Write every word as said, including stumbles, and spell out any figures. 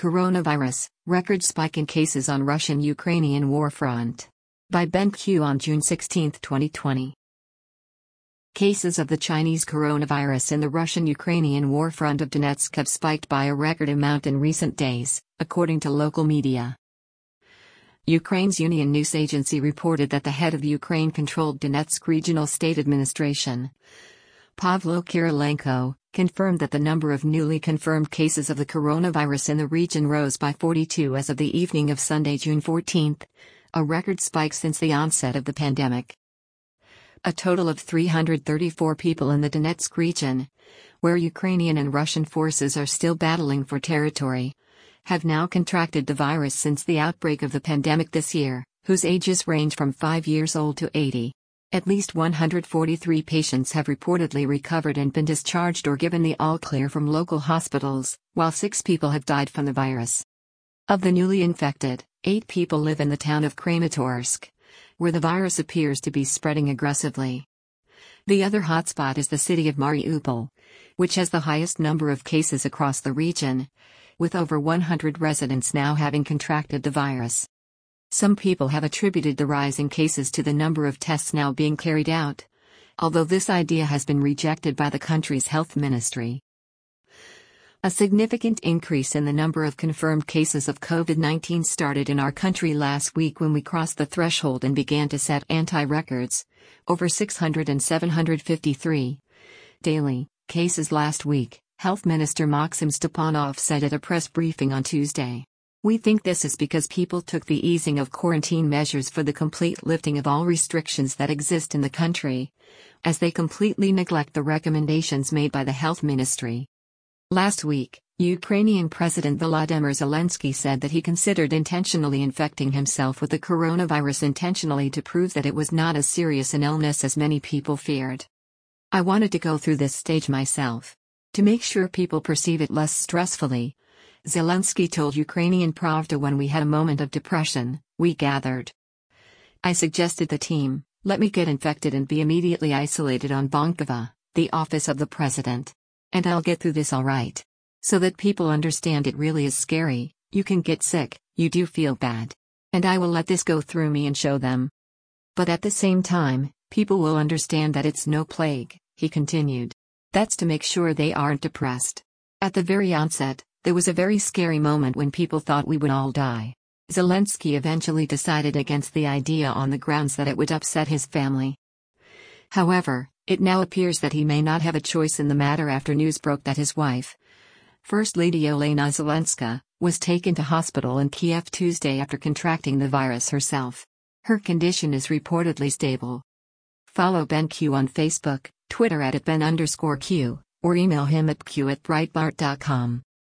Coronavirus, record spike in cases on Russian-Ukrainian war front. By BenQ on June sixteenth, twenty twenty. Cases of the Chinese coronavirus in the Russian-Ukrainian war front of Donetsk have spiked by a record amount in recent days, according to local media. Ukraine's Union news agency reported that the head of Ukraine-controlled Donetsk Regional State Administration, Pavlo Kirilenko, confirmed that the number of newly confirmed cases of the coronavirus in the region rose by forty-two as of the evening of Sunday, June fourteenth, a record spike since the onset of the pandemic. A total of three hundred thirty-four people in the Donetsk region, where Ukrainian and Russian forces are still battling for territory, have now contracted the virus since the outbreak of the pandemic this year, whose ages range from five years old to eighty. At least one hundred forty-three patients have reportedly recovered and been discharged or given the all-clear from local hospitals, while six people have died from the virus. Of the newly infected, eight people live in the town of Kramatorsk, where the virus appears to be spreading aggressively. The other hotspot is the city of Mariupol, which has the highest number of cases across the region, with over one hundred residents now having contracted the virus. Some people have attributed the rise in cases to the number of tests now being carried out, although this idea has been rejected by the country's health ministry. A significant increase in the number of confirmed cases of COVID nineteen started in our country last week when we crossed the threshold and began to set anti-records, over six hundred and seven hundred fifty-three daily cases last week, Health Minister Maxim Stepanov said at a press briefing on Tuesday. We think this is because people took the easing of quarantine measures for the complete lifting of all restrictions that exist in the country, as they completely neglect the recommendations made by the health ministry. Last week, Ukrainian President Volodymyr Zelensky said that he considered intentionally infecting himself with the coronavirus intentionally to prove that it was not as serious an illness as many people feared. I wanted to go through this stage myself, to make sure people perceive it less stressfully, Zelensky told Ukrainian Pravda. When we had a moment of depression, we gathered. I suggested the team, let me get infected and be immediately isolated on Bankova, the office of the president. And I'll get through this all right. So that people understand it really is scary, you can get sick, you do feel bad. And I will let this go through me and show them. But at the same time, people will understand that it's no plague, he continued. That's to make sure they aren't depressed. At the very onset, there was a very scary moment when people thought we would all die. Zelensky eventually decided against the idea on the grounds that it would upset his family. However, it now appears that he may not have a choice in the matter after news broke that his wife, First Lady Olena Zelenska, was taken to hospital in Kiev Tuesday after contracting the virus herself. Her condition is reportedly stable. Follow BenQ on Facebook, Twitter at Ben underscore Q, or email him at q at breitbart dot com.